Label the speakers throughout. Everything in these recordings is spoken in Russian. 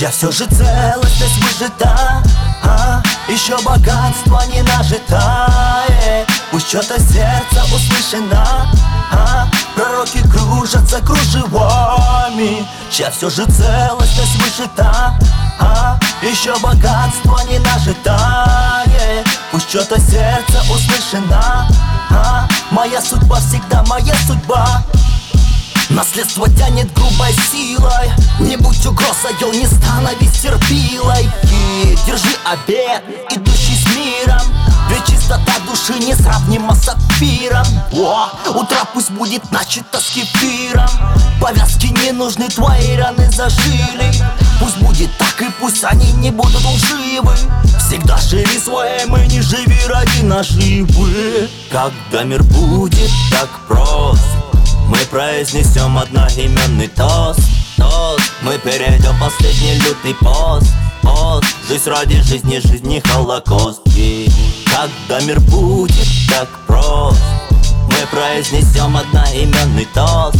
Speaker 1: Чья все же целостность выжита, еще богатство не нажита, пусть что-то сердце услышано, пророки кружатся кружевами. Чья все же целостность выжита, еще богатство не нажита, пусть что-то сердце услышано, моя судьба всегда моя судьба. Наследство тянет грубой силой, не будь угрозой, не становись терпилой. И держи обет, идущий с миром, ведь чистота души несравнима с сапфиром. Утро пусть будет начато с кефиром, повязки не нужны, твои раны зажили. Пусть будет так и пусть они не будут лживы. Всегда живи своим и не живи ради наживы. Когда мир будет так прост, мы произнесем одноименный тост. Мы перейдем последний лютый пост. Жизнь ради жизни, жизни холокост. И когда мир будет так прост, мы произнесем одноименный тост.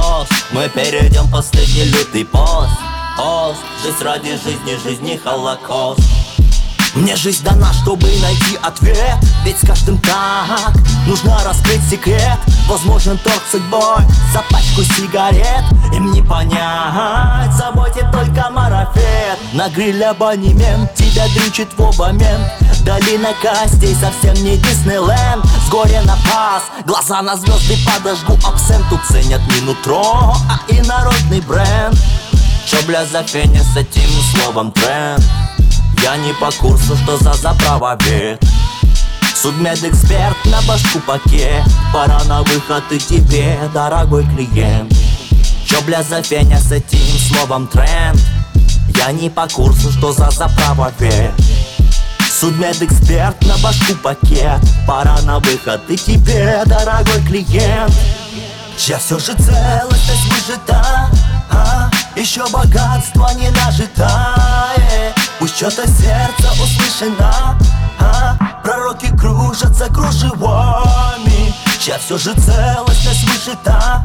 Speaker 1: Мы перейдем последний лютый пост. Жизнь ради жизни, жизни холокост. Мне жизнь дана, чтобы найти ответ, ведь с каждым так нужно раскрыть секрет. Возможен торг судьбой за пачку сигарет. Им не понять, заботит только марафет. На гриль абонемент тебя дрючит в момент. Долина костей совсем не Диснейленд. С горя на пас, глаза на звезды подожгу абсент. Тут ценят не нутро, а инородный бренд. Чё, бля, за феня с этим словом тренд? Я не по курсу, что за заправовед. Судмедэксперт на башку пакет. Пора на выход и тебе, дорогой клиент. Чё, бля, за феня с этим словом тренд? Я не по курсу, что за заправовед. Судмедэксперт на башку пакет. Пора на выход и тебе, дорогой клиент. Чья все же целостность выжита, еще богатство не нажита, пусть что-то сердце услышано, пророки кружатся кружевами. Чья все же целостность выжита,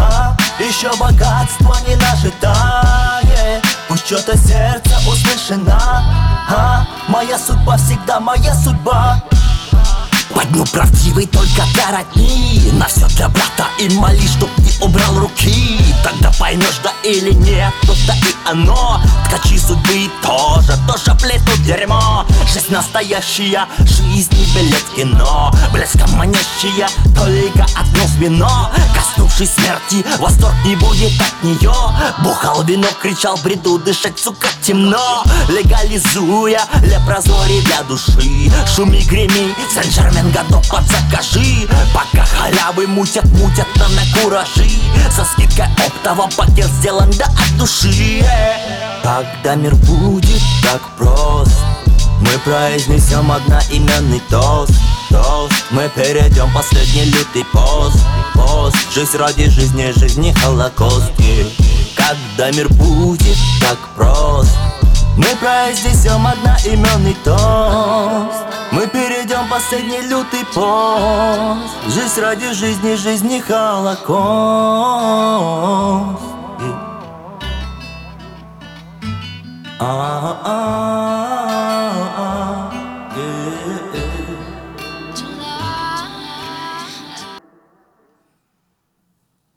Speaker 1: еще богатство не нажита, пусть что-то сердце услышано, моя судьба всегда моя судьба. По дню правдивый только коротни, на все для брата и моли, чтоб не убрал руки. Тогда поймешь, да или нет, то-то и оно. Ткачи судьбы тоже плетут дерьмо. Жизнь настоящая, жизнь не билет в кино. Блеском манящая, только одно звено. Коснувшись смерти, восторг не будет от нее. Бухал вино, кричал в бреду, дышать, сука, темно. Легализуя лепрозорий для души. Шуми, греми, Сен-Жермен годов подзакажи. Пока халявы мутят нам на куражи. Со скидкой оптово пакет сделан да от души. Когда мир будет так прост, мы произнесем одноименный тост. Мы перейдем последний лютый пост. Жизнь ради жизни, жизни холокост. Когда мир будет так прост, мы произнесем одноименный тост. Мы перейдем последний лютый пост. Жизнь ради жизни, жизни холокост. А-а-а.